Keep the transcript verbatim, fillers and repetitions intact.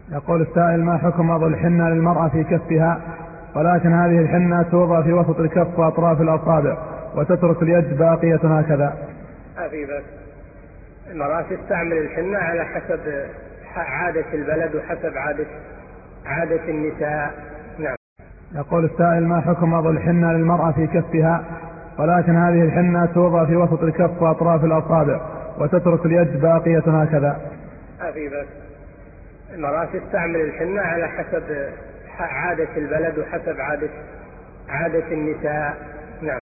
يقول السائل: ما حكم وضع الحنة للمرأة في كفها، ولكن هذه الحنة توضع في وسط الكف وأطراف الأصابع وتترك اليد باقية هكذا؟ ما في بس، المرأة تستعمل الحنة على حسب عادة البلد وحسب عادة عادة النساء. نعم. يقول السائل: ما حكم وضع الحنة للمرأة في كفها، ولكن هذه الحنة توضع في وسط الكف وأطراف الأصابع وتترك اليد باقية هكذا؟ ما في بس، المرأة تستعمل الحنة على حسب عادة البلد وحسب عادة عادة النساء. نعم.